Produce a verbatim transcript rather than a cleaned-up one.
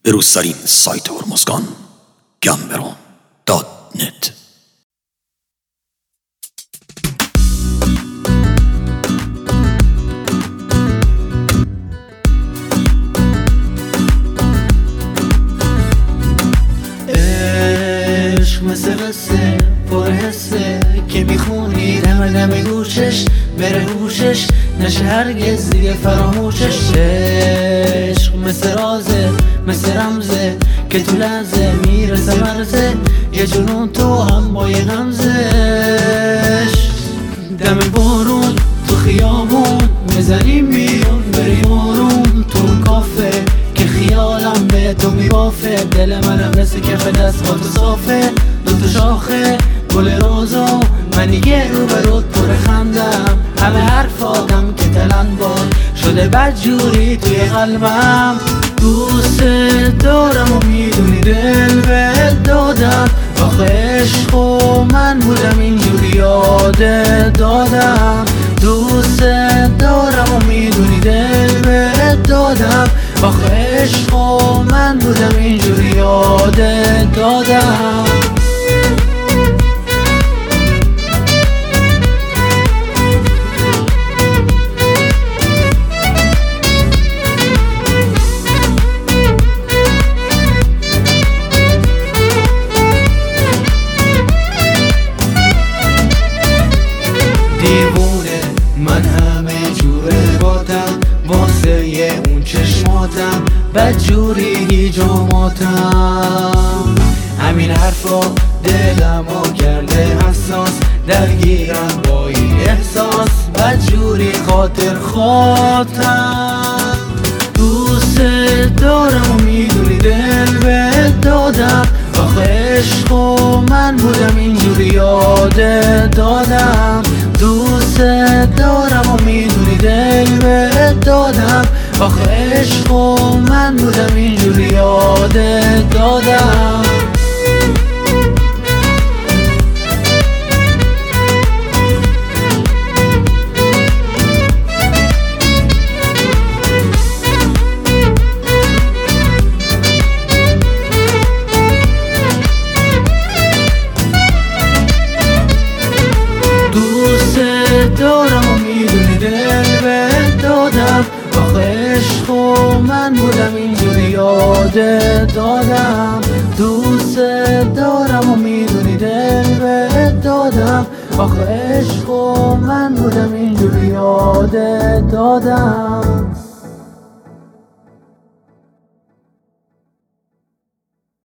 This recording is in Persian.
به روزترین سایت هرمزگان گمبرون دات نت. عشق مثل قصه پر حسه که میخونی دم دم گوشش بره هوشش نشه هرگز دیگه فراموشش. عشق مثل رازه مثل رمزه که تو لحظه میرسه مرزه یه جنون تو هم با یه غمزش. دم بارون تو خیابون میزنیم بیرون بریم آروم تو کافه که خیالم به تو میبافه. دل منم مثل کف دست با تو صافه دو تا شاخه گل روزو من دیگه رو به رود پر خندم. همه حرفاتم که تلن باد شده بدجوری توی قلبم. دوست دارم و میدونی دل بهت دادم آخه عشق و من بودم اینجوری یادت دادم. دوست دارم و میدونی دل بهت دادم آخه عشق و من بودم اینجوری یادت دادم. دیوونه من همه جوره باتم واسه یه اون چشماتم بدجوری هیجاماتم. همین حرفا دلمو کرده حساس درگیرم با این احساس بدجوری خاطر خاطرم. دوست دارم و میدونی دل بهت دادم آخه عشق و من بودم اینجوری یادت دادم. دوست دارم و میدونی دل بهت دادم آخه عشق و من بودم اینجوری یادت دادم. دارم و میدونی دل بهت دادم آخه عشق و من بودم اینجوری یادت دادم. دوست دارم و میدونی دل بهت دادم آخه عشق و من بودم اینجوری یادت دادم.